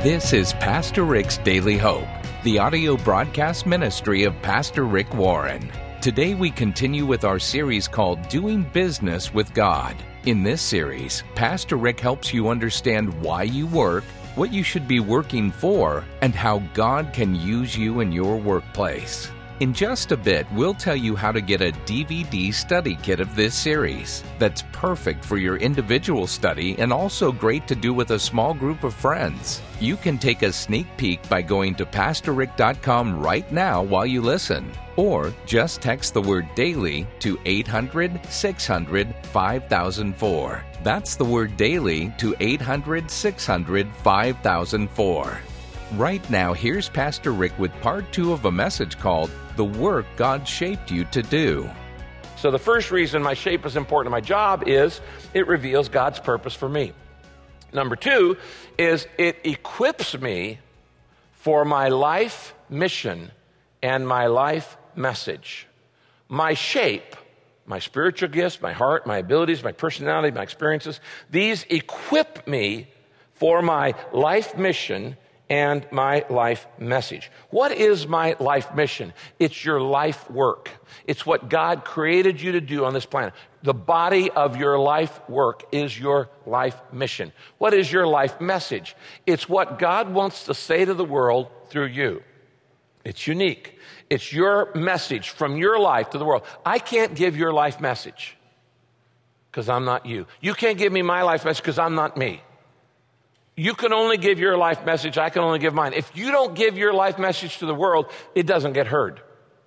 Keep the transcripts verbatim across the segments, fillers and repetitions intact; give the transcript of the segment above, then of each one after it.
This is Pastor Rick's Daily Hope, the audio broadcast ministry of Pastor Rick Warren. Today we continue with our series called Doing Business with God. In this series, Pastor Rick helps you understand why you work, what you should be working for, and how God can use you in your workplace. In just a bit, we'll tell you how to get a D V D study kit of this series that's perfect for your individual study and also great to do with a small group of friends. You can take a sneak peek by going to pastor rick dot com right now while you listen, or just text the word DAILY to eight hundred, six hundred, five thousand four. That's the word DAILY to eight hundred, six hundred, five thousand four. Right now, here's Pastor Rick with part two of a message called The Work God Shaped You to Do. So the first reason my shape is important to my job is it reveals God's purpose for me. Number two is it equips me for my life mission and my life message. My shape, my spiritual gifts, my heart, my abilities, my personality, my experiences, these equip me for my life mission and my life message. What is my life mission? It's your life work. It's what God created you to do on this planet. The body of your life work is your life mission. What is your life message? It's what God wants to say to the world through you. It's unique. It's your message from your life to the world. I can't give your life message because I'm not you. You can't give me my life message because I'm not me. You can only give your life message. I can only give mine. If you don't give your life message to the world, it doesn't get heard.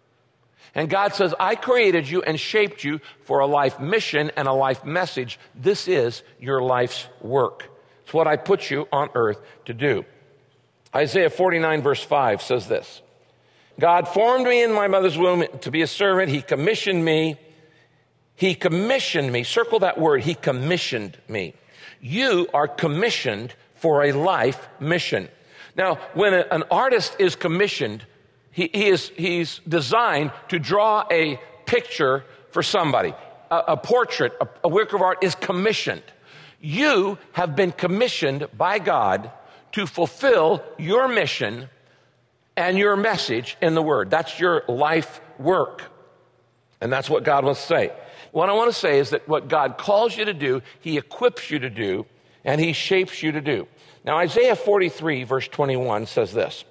And God says, I created you and shaped you for a life mission and a life message. This is your life's work. It's what I put you on earth to do. Isaiah forty-nine verse five says this. God formed me in my mother's womb to be a servant. He commissioned me. He commissioned me. Circle that word. He commissioned me. You are commissioned for a life mission. Now, when a, an artist is commissioned, he, he is he's designed to draw a picture for somebody. A, a portrait, a, a work of art is commissioned. You have been commissioned by God to fulfill your mission and your message in the Word. That's your life work. And that's what God wants to say. What I want to say is that what God calls you to do, He equips you to do, and He shapes you to do. Now, Isaiah forty-three, verse twenty-one says this.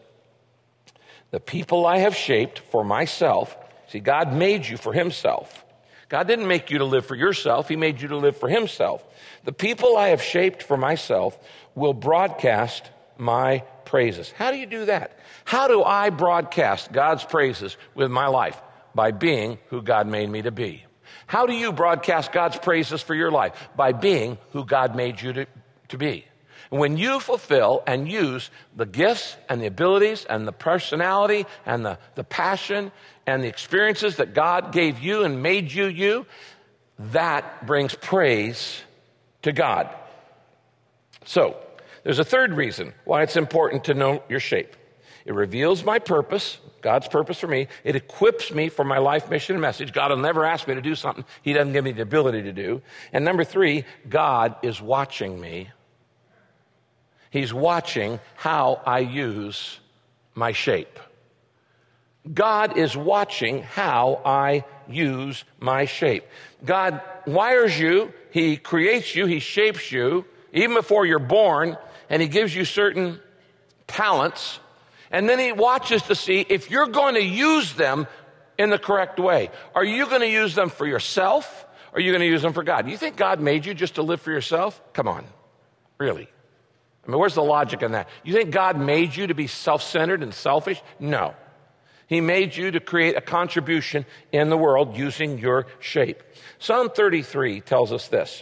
The people I have shaped for myself. See, God made you for Himself. God didn't make you to live for yourself. He made you to live for Himself. The people I have shaped for myself will broadcast my praises. How do you do that? How do I broadcast God's praises with my life? By being who God made me to be. How do you broadcast God's praises for your life? By being who God made you to, to be. And when you fulfill and use the gifts and the abilities and the personality and the, the passion and the experiences that God gave you and made you you, that brings praise to God. So, there's a third reason why it's important to know your shape. It reveals my purpose, God's purpose for me. It equips me for my life mission and message. God will never ask me to do something He doesn't give me the ability to do. And number three, God is watching me. He's watching how I use my shape. God is watching how I use my shape. God wires you. He creates you. He shapes you even before you're born, and He gives you certain talents. And then He watches to see if you're going to use them in the correct way. Are you going to use them for yourself? Or are you going to use them for God? You think God made you just to live for yourself? Come on. Really? I mean, where's the logic in that? You think God made you to be self-centered and selfish? No. He made you to create a contribution in the world using your shape. Psalm thirty-three tells us this.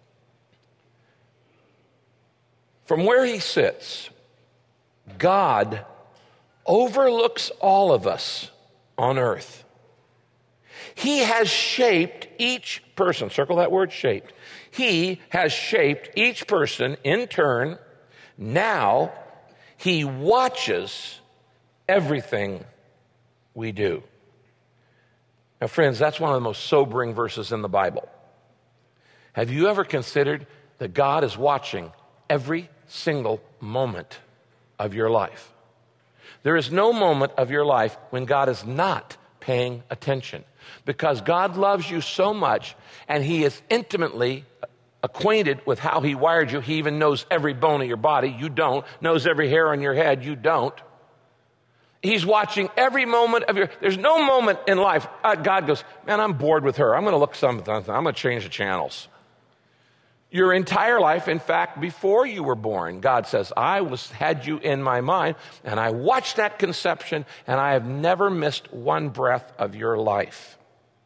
From where He sits, God overlooks all of us on earth. He has shaped each person. Circle that word, shaped. He has shaped each person in turn. Now He watches everything we do. Now, friends, that's one of the most sobering verses in the Bible. Have you ever considered that God is watching every single moment of your life. There is no moment of your life when God is not paying attention, because God loves you so much, and He is intimately acquainted with how He wired you. He even knows every bone of your body. You don't. Knows every hair on your head. You don't. He's watching every moment of your, there's no moment in life, uh, God goes, man, I'm bored with her. I'm going to look something, I'm going to change the channels. Your entire life, in fact, before you were born, God says, I was had you in my mind, and I watched that conception, and I have never missed one breath of your life.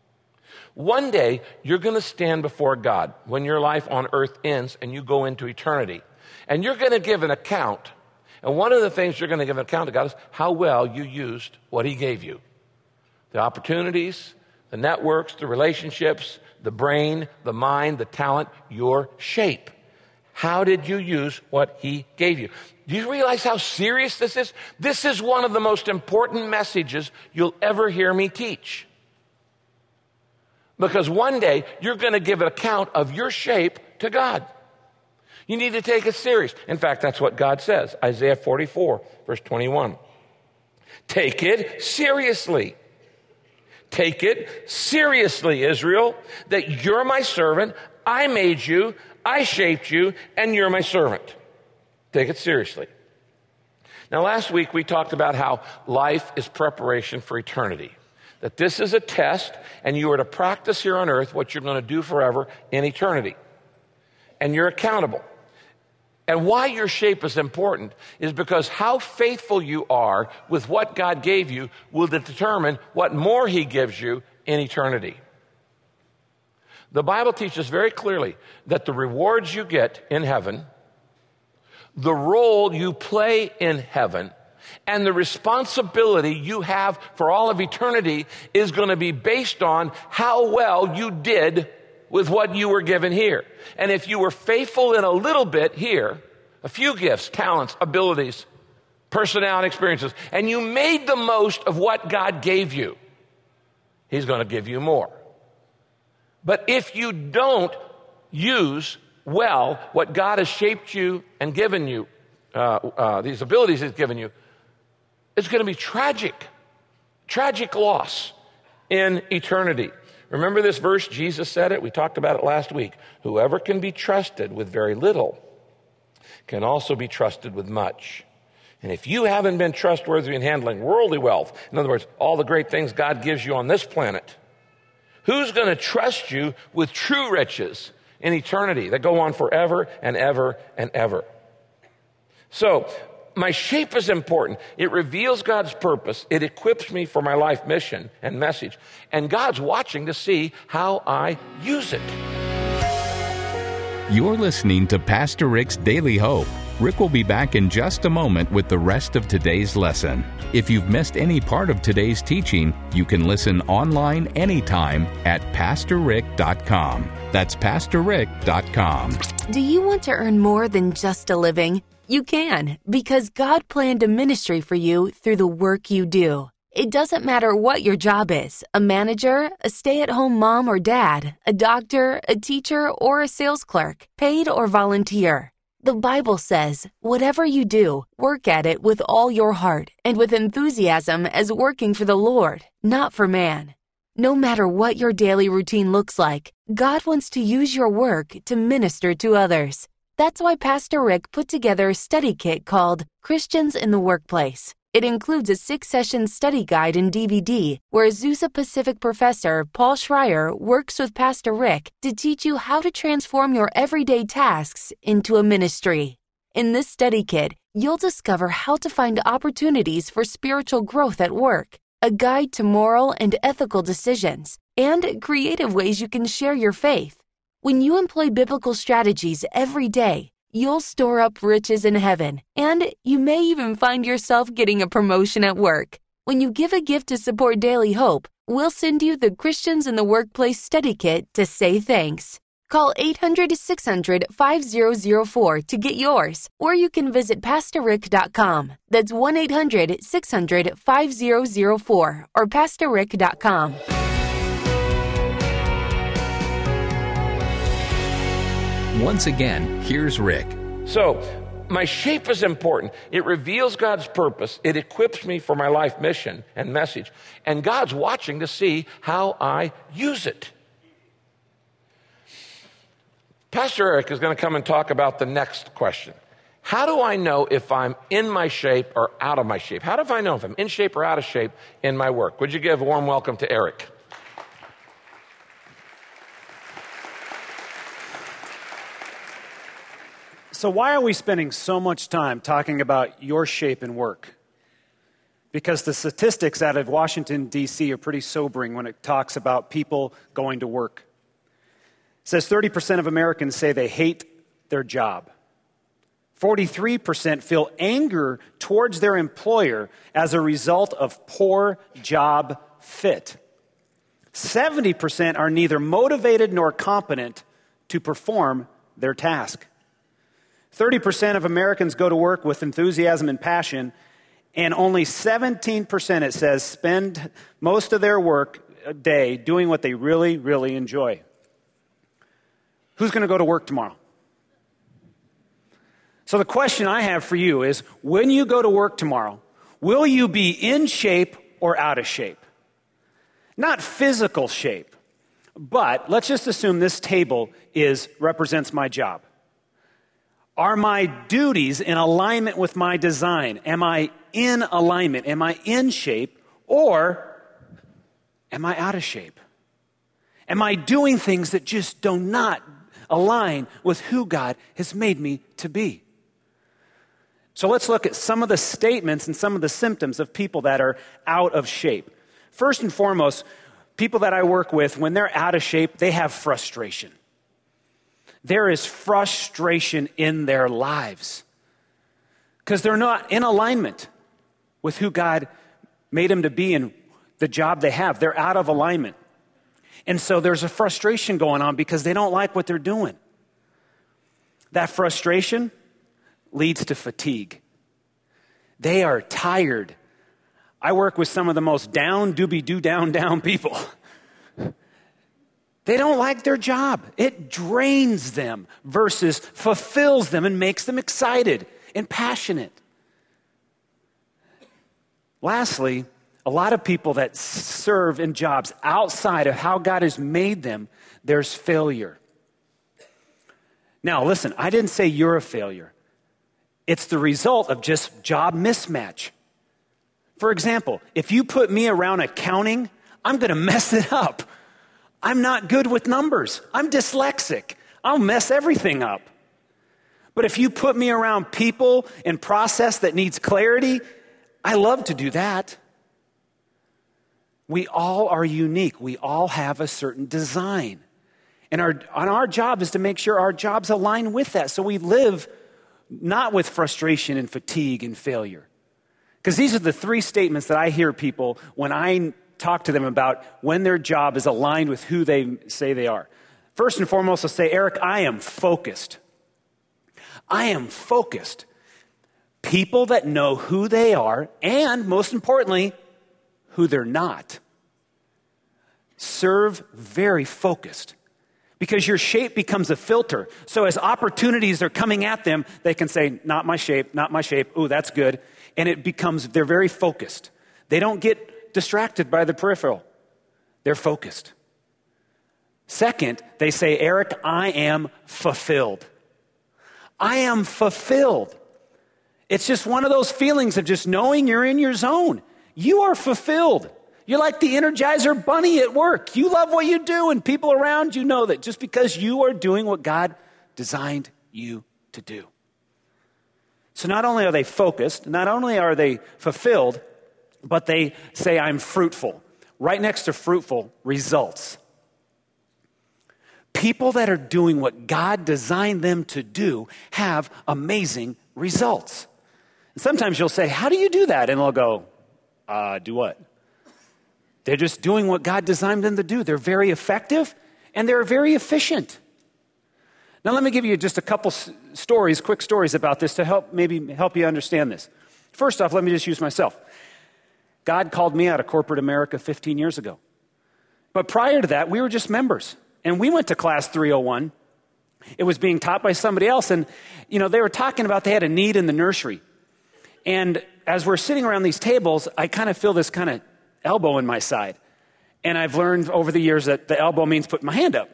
One day, you're going to stand before God when your life on earth ends and you go into eternity. And you're going to give an account. And one of the things you're going to give an account to God is how well you used what He gave you. The opportunities, the networks, the relationships, the brain, the mind, the talent, your shape. How did you use what He gave you? Do you realize how serious this is? This is one of the most important messages you'll ever hear me teach. Because one day, you're going to give an account of your shape to God. You need to take it serious. In fact, that's what God says. Isaiah forty-four, verse twenty-one. Take it seriously. Take it seriously, Israel, that you're my servant. I made you. I shaped you, and you're my servant. Take it seriously. Now, last week we talked about how life is preparation for eternity. That this is a test, and you are to practice here on earth what you're going to do forever in eternity. And you're accountable. And why your shape is important is because how faithful you are with what God gave you will determine what more He gives you in eternity. The Bible teaches very clearly that the rewards you get in heaven, the role you play in heaven, and the responsibility you have for all of eternity is going to be based on how well you did with what you were given here. And if you were faithful in a little bit here, a few gifts, talents, abilities, personality, experiences, and you made the most of what God gave you, He's going to give you more. But if you don't use well what God has shaped you and given you, uh, uh, these abilities He's given you, it's going to be tragic, tragic loss in eternity. Remember this verse? Jesus said it. We talked about it last week. Whoever can be trusted with very little can also be trusted with much. And if you haven't been trustworthy in handling worldly wealth, in other words, all the great things God gives you on this planet, who's going to trust you with true riches in eternity that go on forever and ever and ever? So, my shape is important. It reveals God's purpose. It equips me for my life mission and message. And God's watching to see how I use it. You're listening to Pastor Rick's Daily Hope. Rick will be back in just a moment with the rest of today's lesson. If you've missed any part of today's teaching, you can listen online anytime at pastor rick dot com. That's pastor rick dot com. Do you want to earn more than just a living? You can, because God planned a ministry for you through the work you do. It doesn't matter what your job is, a manager, a stay-at-home mom or dad, a doctor, a teacher, or a sales clerk, paid or volunteer. The Bible says, whatever you do, work at it with all your heart and with enthusiasm as working for the Lord, not for man. No matter what your daily routine looks like, God wants to use your work to minister to others. That's why Pastor Rick put together a study kit called Christians in the Workplace. It includes a six-session study guide and D V D where Azusa Pacific professor Paul Schreier works with Pastor Rick to teach you how to transform your everyday tasks into a ministry. In this study kit, you'll discover how to find opportunities for spiritual growth at work, a guide to moral and ethical decisions, and creative ways you can share your faith. When you employ biblical strategies every day, you'll store up riches in heaven, and you may even find yourself getting a promotion at work. When you give a gift to support Daily Hope, we'll send you the Christians in the Workplace Study Kit to say thanks. Call eight hundred, six hundred, five thousand four to get yours, or you can visit pastor rick dot com. That's one eight hundred, six hundred, five thousand four or pastor rick dot com. Once again, here's Rick. So, my shape is important. It reveals God's purpose. It equips me for my life mission and message. And God's watching to see how I use it. Pastor Eric is going to come and talk about the next question. How do I know if I'm in my shape or out of my shape? How do I know if I'm in shape or out of shape in my work? Would you give a warm welcome to Eric? So why are we spending so much time talking about your shape in work? Because the statistics out of Washington, D C are pretty sobering when it talks about people going to work. It says thirty percent of Americans say they hate their job. forty-three percent feel anger towards their employer as a result of poor job fit. seventy percent are neither motivated nor competent to perform their task. thirty percent of Americans go to work with enthusiasm and passion, and only seventeen percent, it says, spend most of their work day doing what they really, really enjoy. Who's going to go to work tomorrow? So the question I have for you is, when you go to work tomorrow, will you be in shape or out of shape? Not physical shape, but let's just assume this table is represents my job. Are my duties in alignment with my design? Am I in alignment? Am I in shape? Or am I out of shape? Am I doing things that just do not align with who God has made me to be? So let's look at some of the statements and some of the symptoms of people that are out of shape. First and foremost, people that I work with, when they're out of shape, they have frustration. There is frustration in their lives because they're not in alignment with who God made them to be and the job they have. They're out of alignment. And so there's a frustration going on because they don't like what they're doing. That frustration leads to fatigue. They are tired. I work with some of the most down, doobie-doo, down, down people. They don't like their job. It drains them versus fulfills them and makes them excited and passionate. Lastly, a lot of people that serve in jobs outside of how God has made them, there's failure. Now, listen, I didn't say you're a failure. It's the result of just job mismatch. For example, if you put me around accounting, I'm going to mess it up. I'm not good with numbers. I'm dyslexic. I'll mess everything up. But if you put me around people and process that needs clarity, I love to do that. We all are unique. We all have a certain design. And our, and our job is to make sure our jobs align with that so we live not with frustration and fatigue and failure. Because these are the three statements that I hear people when I talk to them about when their job is aligned with who they say they are. First and foremost, they'll say, Eric, I am focused. I am focused. People that know who they are and, most importantly, who they're not, serve very focused. Because your shape becomes a filter. So as opportunities are coming at them, they can say, not my shape, not my shape. Ooh, that's good. And it becomes, they're very focused. They don't get distracted by the peripheral. They're focused. Second, they say, Eric, I am fulfilled. I am fulfilled. It's just one of those feelings of just knowing you're in your zone. You are fulfilled. You're like the Energizer Bunny at work. You love what you do, and people around you know that just because you are doing what God designed you to do. So not only are they focused, not only are they fulfilled, but they say, I'm fruitful. Right next to fruitful, results. People that are doing what God designed them to do have amazing results. And sometimes you'll say, how do you do that? And they'll go, uh, do what? They're just doing what God designed them to do. They're very effective and they're very efficient. Now let me give you just a couple s- stories, quick stories about this to help maybe help you understand this. First off, let me just use myself. God called me out of corporate America fifteen years ago. But prior to that, we were just members. And we went to class three oh one. It was being taught by somebody else. And, you know, they were talking about they had a need in the nursery. And as we're sitting around these tables, I kind of feel this kind of elbow in my side. And I've learned over the years that the elbow means putting my hand up.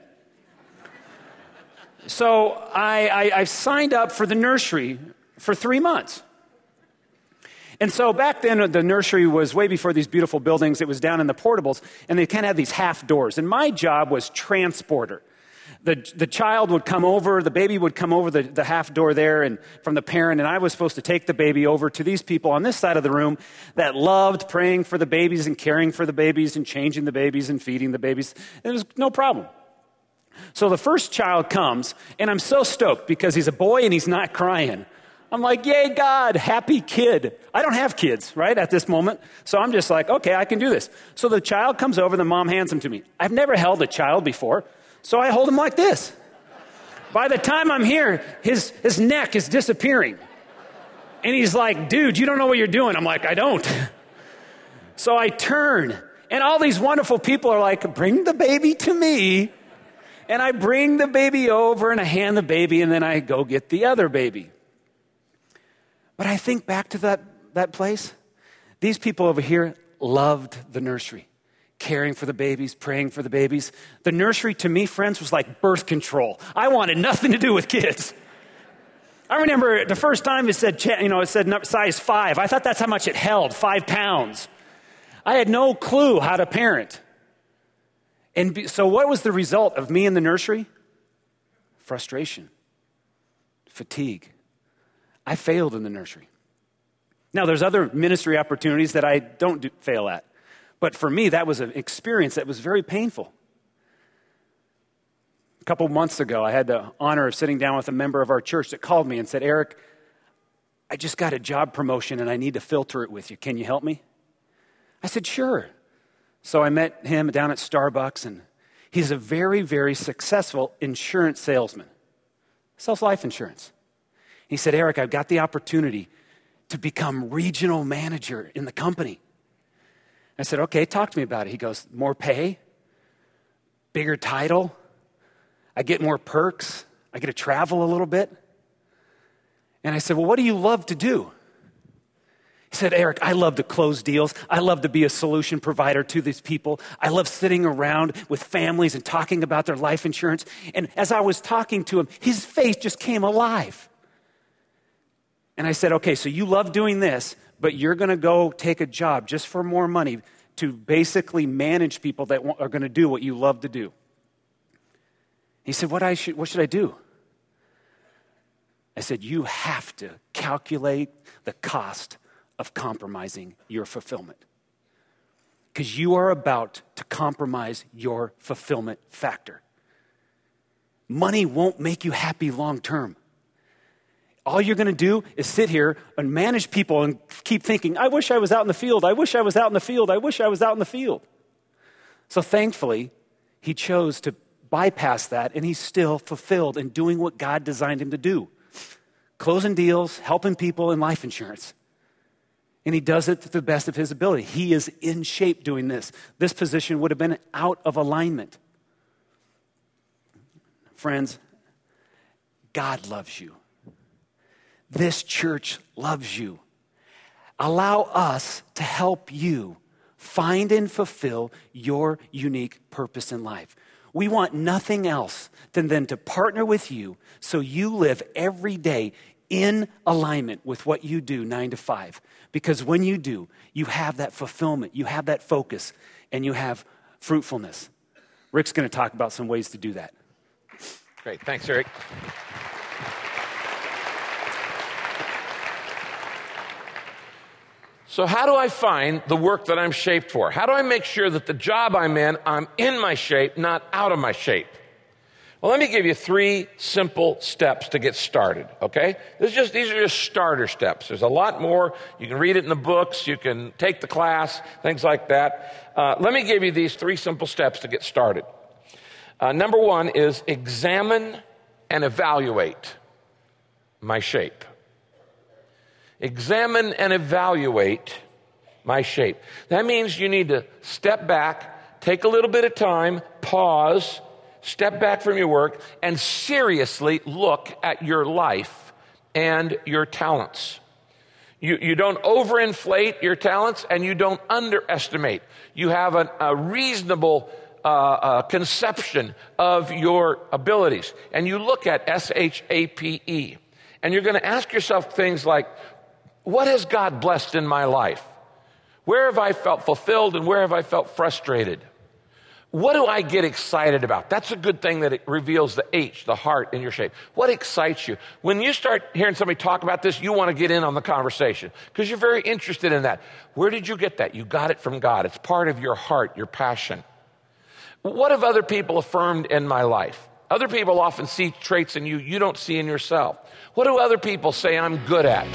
So I, I, I signed up for the nursery for three months. And so back then, the nursery was way before these beautiful buildings. It was down in the portables, and they kind of had these half doors. And my job was transporter. The, the child would come over, the baby would come over the, the half door there and from the parent, and I was supposed to take the baby over to these people on this side of the room that loved praying for the babies and caring for the babies and changing the babies and feeding the babies. And it was no problem. So the first child comes, and I'm so stoked because he's a boy and he's not crying. I'm like, yay, God, happy kid. I don't have kids, right, at this moment. So I'm just like, okay, I can do this. So the child comes over, the mom hands him to me. I've never held a child before, so I hold him like this. By the time I'm here, his, his neck is disappearing. And he's like, dude, you don't know what you're doing. I'm like, I don't. So I turn, and all these wonderful people are like, bring the baby to me. And I bring the baby over, and I hand the baby, and then I go get the other baby. But I think back to that, that place. These people over here loved the nursery, caring for the babies, praying for the babies. The nursery, to me, friends, was like birth control. I wanted nothing to do with kids. I remember the first time it said, you know, it said size five. I thought that's how much it held, five pounds. I had no clue how to parent. And be, so what was the result of me in the nursery? Frustration, fatigue. I failed in the nursery. Now, there's other ministry opportunities that I don't do, fail at. But for me, that was an experience that was very painful. A couple months ago, I had the honor of sitting down with a member of our church that called me and said, Eric, I just got a job promotion and I need to filter it with you. Can you help me? I said, sure. So I met him down at Starbucks, and he's a very, very successful insurance salesman. Sells life insurance. He said, Eric, I've got the opportunity to become regional manager in the company. I said, okay, talk to me about it. He goes, more pay, bigger title, I get more perks, I get to travel a little bit. And I said, well, what do you love to do? He said, Eric, I love to close deals. I love to be a solution provider to these people. I love sitting around with families and talking about their life insurance. And as I was talking to him, his face just came alive. And I said, okay, so you love doing this, but you're going to go take a job just for more money to basically manage people that are going to do what you love to do. He said, what, I should, what should I do? I said, you have to calculate the cost of compromising your fulfillment. Because you are about to compromise your fulfillment factor. Money won't make you happy long term. All you're going to do is sit here and manage people and keep thinking, I wish I was out in the field. I wish I was out in the field. I wish I was out in the field. So thankfully, he chose to bypass that, and he's still fulfilled in doing what God designed him to do. Closing deals, helping people in life insurance. And he does it to the best of his ability. He is in shape doing this. This position would have been out of alignment. Friends, God loves you. This church loves you. Allow us to help you find and fulfill your unique purpose in life. We want nothing else than then to partner with you so you live every day in alignment with what you do nine to five. Because when you do, you have that fulfillment, you have that focus, and you have fruitfulness. Rick's going to talk about some ways to do that. Great. Thanks, Eric. So how do I find the work that I'm shaped for? How do I make sure that the job I'm in, I'm in my shape, not out of my shape? Well, let me give you three simple steps to get started, okay? This is just, these are just starter steps. There's a lot more. You can read it in the books. You can take the class, things like that. Uh, let me give you these three simple steps to get started. Uh, number one is examine and evaluate my shape. Examine and evaluate my shape. That means you need to step back, take a little bit of time, pause, step back from your work and seriously look at your life and your talents. You, you don't overinflate your talents and you don't underestimate. You have an, a reasonable uh, uh, conception of your abilities. And you look at S H A P E. And you're going to ask yourself things like, what has God blessed in my life? Where have I felt fulfilled and where have I felt frustrated? What do I get excited about? That's a good thing that it reveals the H, the heart in your shape. What excites you? When you start hearing somebody talk about this, you want to get in on the conversation because you're very interested in that. Where did you get that? You got it from God. It's part of your heart, your passion. What have other people affirmed in my life? Other people often see traits in you you don't see in yourself. What do other people say I'm good at?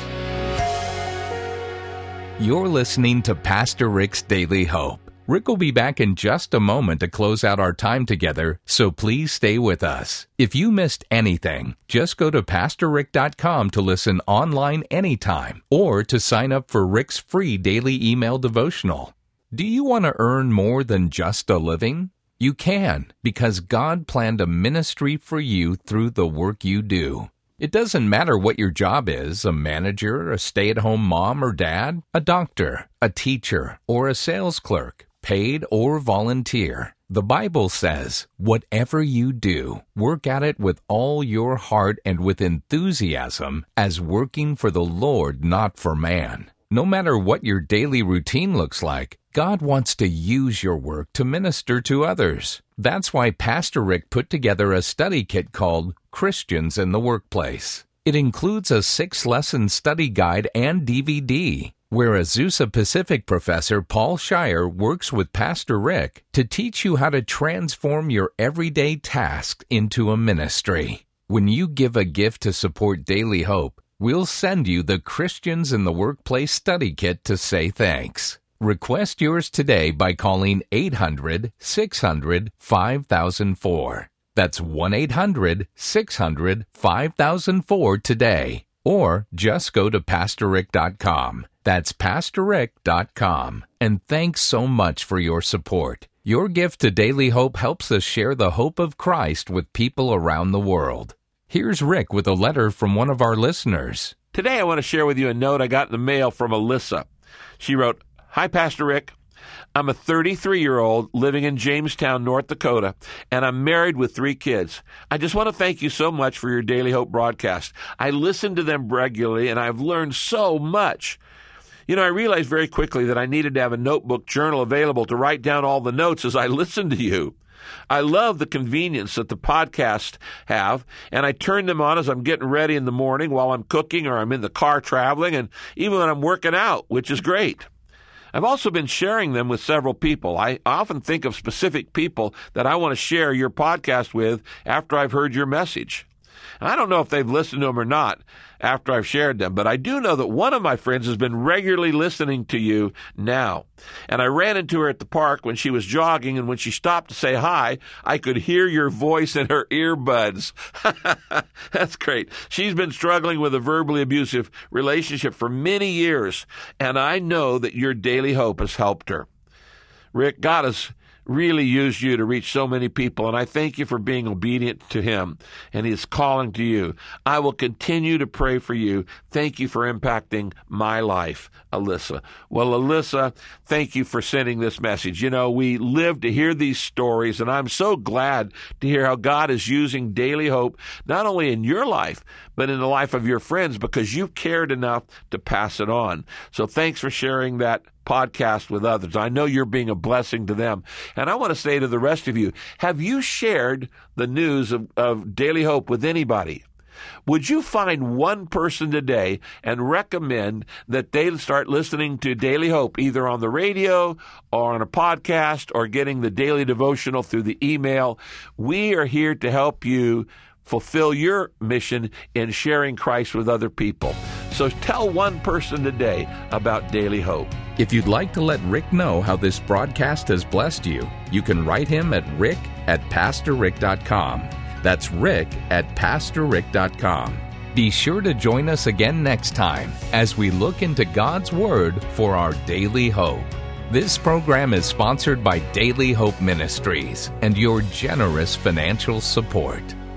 You're listening to Pastor Rick's Daily Hope. Rick will be back in just a moment to close out our time together, so please stay with us. If you missed anything, just go to pastor rick dot com to listen online anytime or to sign up for Rick's free daily email devotional. Do you want to earn more than just a living? You can, because God planned a ministry for you through the work you do. It doesn't matter what your job is, a manager, a stay-at-home mom or dad, a doctor, a teacher, or a sales clerk, paid or volunteer. The Bible says, whatever you do, work at it with all your heart and with enthusiasm, as working for the Lord, not for man. No matter what your daily routine looks like, God wants to use your work to minister to others. That's why Pastor Rick put together a study kit called Christians in the Workplace. It includes a six-lesson study guide and D V D, where Azusa Pacific professor Paul Shire works with Pastor Rick to teach you how to transform your everyday task into a ministry. When you give a gift to support Daily Hope, we'll send you the Christians in the Workplace study kit to say thanks. Request yours today by calling eight hundred, six hundred, five thousand four. That's one eight hundred, six hundred, five thousand four today. Or just go to pastor rick dot com. That's pastor rick dot com. And thanks so much for your support. Your gift to Daily Hope helps us share the hope of Christ with people around the world. Here's Rick with a letter from one of our listeners. Today I want to share with you a note I got in the mail from Alyssa. She wrote, "Hi, Pastor Rick. I'm a thirty-three-year-old living in Jamestown, North Dakota, and I'm married with three kids. I just want to thank you so much for your Daily Hope broadcast. I listen to them regularly, and I've learned so much. You know, I realized very quickly that I needed to have a notebook journal available to write down all the notes as I listen to you. I love the convenience that the podcasts have, and I turn them on as I'm getting ready in the morning while I'm cooking or I'm in the car traveling, and even when I'm working out, which is great. I've also been sharing them with several people. I often think of specific people that I want to share your podcast with after I've heard your message. And I don't know if they've listened to them or not after I've shared them, but I do know that one of my friends has been regularly listening to you now. And I ran into her at the park when she was jogging, and when she stopped to say hi, I could hear your voice in her earbuds." That's great. She's been struggling with a verbally abusive relationship for many years, and I know that your Daily Hope has helped her. Rick, God has really used you to reach so many people, and I thank you for being obedient to Him, and He is calling to you. I will continue to pray for you. Thank you for impacting my life, Alyssa. Well, Alyssa, thank you for sending this message. You know, we live to hear these stories, and I'm so glad to hear how God is using Daily Hope, not only in your life, but in the life of your friends, because you cared enough to pass it on. So thanks for sharing that podcast with others. I know you're being a blessing to them. And I want to say to the rest of you, have you shared the news of, of Daily Hope with anybody? Would you find one person today and recommend that they start listening to Daily Hope either on the radio or on a podcast or getting the daily devotional through the email? We are here to help you fulfill your mission in sharing Christ with other people. So tell one person today about Daily Hope. If you'd like to let Rick know how this broadcast has blessed you, you can write him at rick at pastor rick dot com. That's rick at pastor rick dot com. Be sure to join us again next time as we look into God's Word for our daily hope. This program is sponsored by Daily Hope Ministries and your generous financial support.